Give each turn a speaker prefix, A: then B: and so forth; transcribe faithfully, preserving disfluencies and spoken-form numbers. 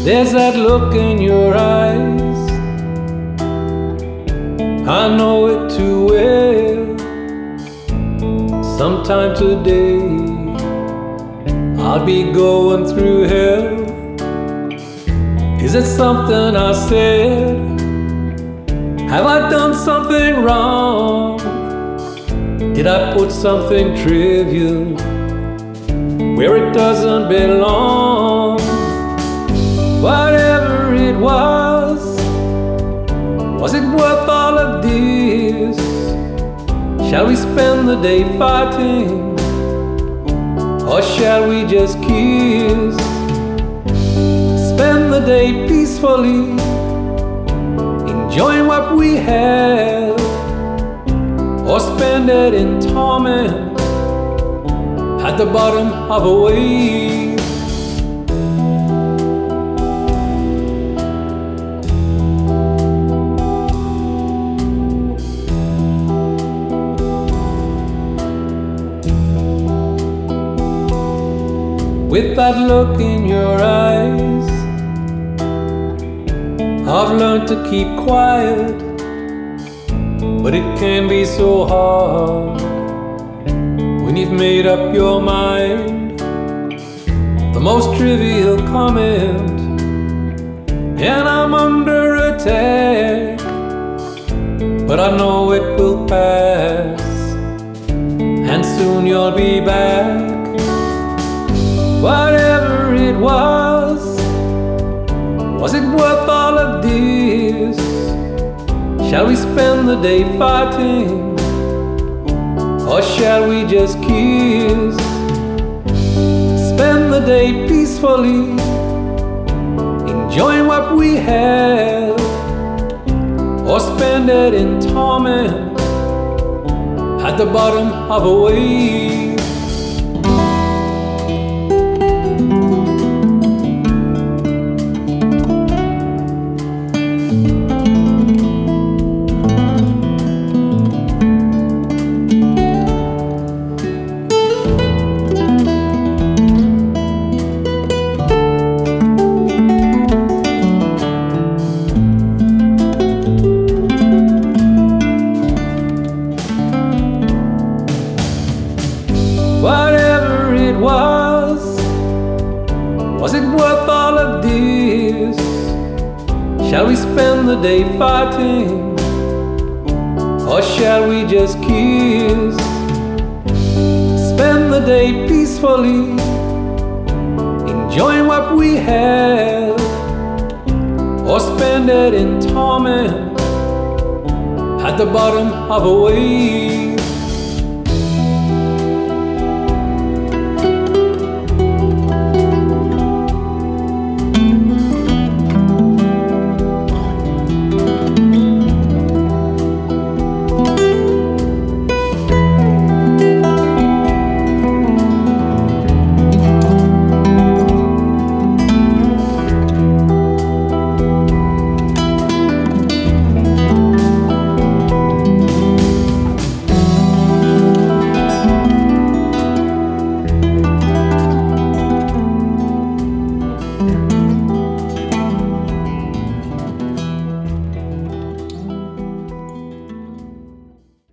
A: There's that look in your eyes, I know it too well. Sometime today I'll be going through hell. Is it something I said? Have I done something wrong? Did I put something trivial where it doesn't belong? Whatever it was, was it worth all of this? Shall we spend the day fighting, or shall we just kiss? Spend the day peacefully, enjoying what we have, or spend it in torment at the bottom of a wave? With that look in your eyes, I've learned to keep quiet, but it can be so hard when you've made up your mind. The most trivial comment, and I'm under attack, but I know it will pass, and soon you'll be back. Whatever it was, was it worth all of this? Shall we spend the day fighting, or shall we just kiss? Spend the day peacefully, enjoying what we have, or spend it in torment at the bottom of a wave? Whatever it was, was it worth all of this? Shall we spend the day fighting, or shall we just kiss? Spend the day peacefully, enjoying what we have, or spend it in torment at the bottom of a wave?